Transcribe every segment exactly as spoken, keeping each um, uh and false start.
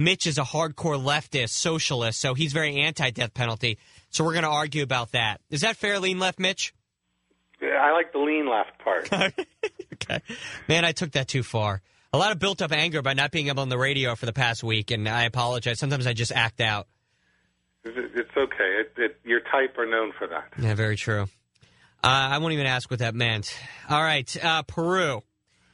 Mitch is a hardcore leftist, socialist, so he's very anti-death penalty. So we're going to argue about that. Is that fair, lean left, Mitch? Yeah, I like the lean left part. Okay. Man, I took that too far. A lot of built-up anger by not being up on the radio for the past week, and I apologize. Sometimes I just act out. It's okay. It, it, your type are known for that. Yeah, very true. Uh, I won't even ask what that meant. All right, uh, Peru.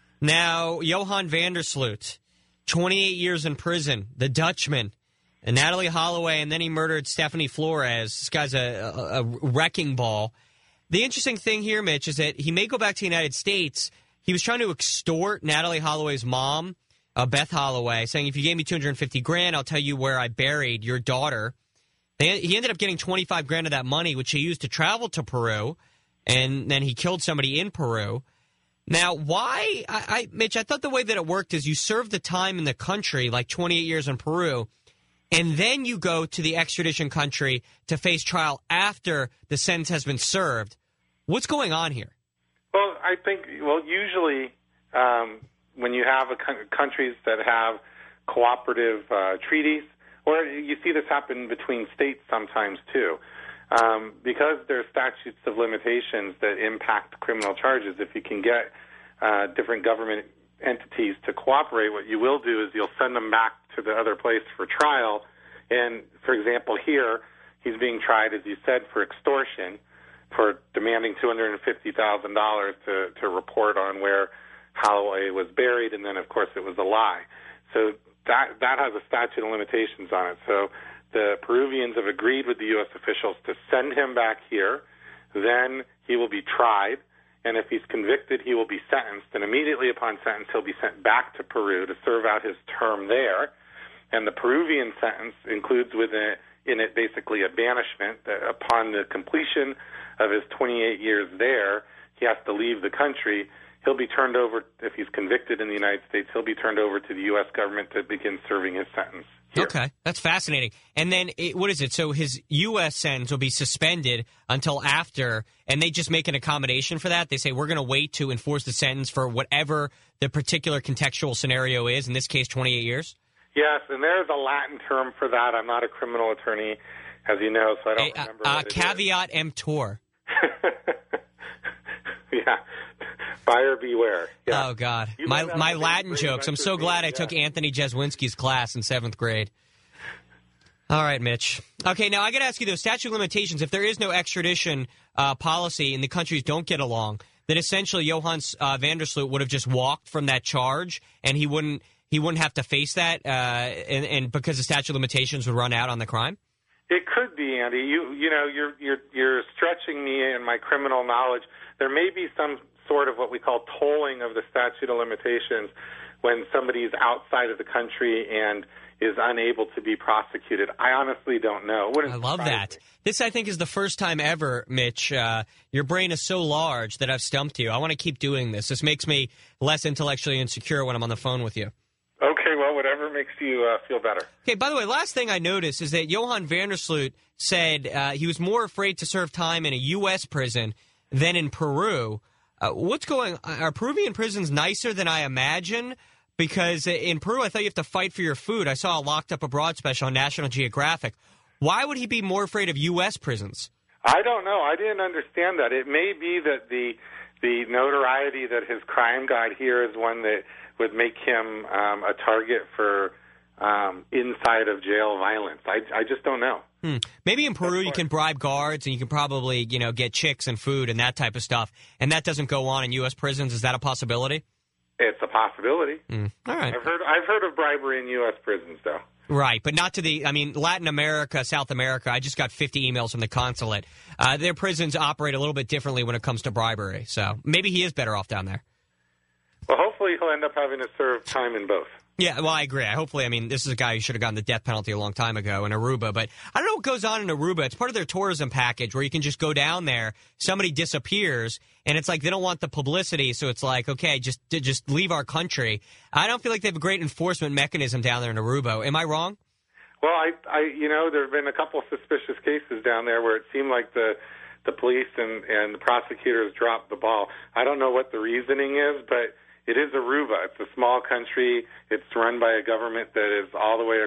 Now, Johan van der Sloot, twenty-eight years in prison, the Dutchman, and Natalie Holloway, and then he murdered Stephanie Flores. This guy's a, a, a wrecking ball. The interesting thing here, Mitch, is that he may go back to the United States. He was trying to extort Natalie Holloway's mom, uh, Beth Holloway, saying, if you gave me two hundred fifty grand, I'll tell you where I buried your daughter. They, he ended up getting twenty-five grand of that money, which he used to travel to Peru, and then he killed somebody in Peru. Now, why, I, I, Mitch, I thought the way that it worked is you serve the time in the country, like twenty-eight years in Peru, and then you go to the extradition country to face trial after the sentence has been served. What's going on here? Well, I think, well, usually um, when you have a co- countries that have cooperative uh, treaties, or you see this happen between states sometimes too, um, because there are statutes of limitations that impact criminal charges. If you can get uh, different government entities to cooperate, what you will do is you'll send them back to the other place for trial. And, for example, here, he's being tried, as you said, for extortion, for demanding two hundred fifty thousand dollars to, to report on where Holloway was buried, and then, of course, it was a lie. So that that has a statute of limitations on it. So the Peruvians have agreed with the U S officials to send him back here. Then he will be tried, and if he's convicted, he will be sentenced. And immediately upon sentence, he'll be sent back to Peru to serve out his term there. And the Peruvian sentence includes within it, in it basically a banishment. That upon the completion of his twenty-eight years there, he has to leave the country. He'll be turned over, if he's convicted in the United States, he'll be turned over to the U S government to begin serving his sentence here. Okay, that's fascinating. And then, it, what is it? So his U S sentence will be suspended until after, and they just make an accommodation for that? They say, we're going to wait to enforce the sentence for whatever the particular contextual scenario is, in this case, twenty-eight years? Yes, and there's a Latin term for that. I'm not a criminal attorney, as you know, so I don't a, remember uh, what it caveat emptor. Yeah. Buyer beware. Yeah. Oh, God. You My my have Latin great jokes. I'm so glad I yeah. took Anthony Jeswinski's class in seventh grade. All right, Mitch. Okay, now I got to ask you, though, statute of limitations, if there is no extradition uh, policy and the countries don't get along, then essentially Johan uh, van der Sloot would have just walked from that charge, and he wouldn't he wouldn't have to face that, uh, and, and because the statute of limitations would run out on the crime? It could be, Andy. You you know, you're you're you're stretching me in my criminal knowledge. There may be some sort of what we call tolling of the statute of limitations when somebody is outside of the country and is unable to be prosecuted. I honestly don't know. I love that. Me. This, I think, is the first time ever, Mitch. Uh, your brain is so large that I've stumped you. I want to keep doing this. This makes me less intellectually insecure when I'm on the phone with you. Okay, well, whatever makes you uh, feel better. Okay, by the way, last thing I noticed is that Johan van der Sloot said uh, he was more afraid to serve time in a U S prison than in Peru. Uh, what's going on? Are Peruvian prisons nicer than I imagine? Because in Peru, I thought you have to fight for your food. I saw a Locked Up Abroad special on National Geographic. Why would he be more afraid of U S prisons? I don't know. I didn't understand that. It may be that the the notoriety that his crime got here is one that would make him um, a target for um, inside of jail violence. I, I just don't know. Hmm. Maybe in Peru you can bribe guards and you can probably, you know, get chicks and food and that type of stuff, and that doesn't go on in U S prisons. Is that a possibility? It's a possibility. Mm. All right. I've heard I've heard of bribery in U S prisons, though. Right, but not to the, I mean, Latin America, South America, I just got fifty emails from the consulate. Uh, their prisons operate a little bit differently when it comes to bribery, so maybe he is better off down there. Well, hopefully he'll end up having to serve time in both. Yeah, well, I agree. Hopefully, I mean, this is a guy who should have gotten the death penalty a long time ago in Aruba. But I don't know what goes on in Aruba. It's part of their tourism package where you can just go down there, somebody disappears, and it's like they don't want the publicity. So it's like, okay, just just leave our country. I don't feel like they have a great enforcement mechanism down there in Aruba. Am I wrong? Well, I, I you know, there have been a couple of suspicious cases down there where it seemed like the the police and, and the prosecutors dropped the ball. I don't know what the reasoning is, but it is Aruba. It's a small country. It's run by a government that is all the way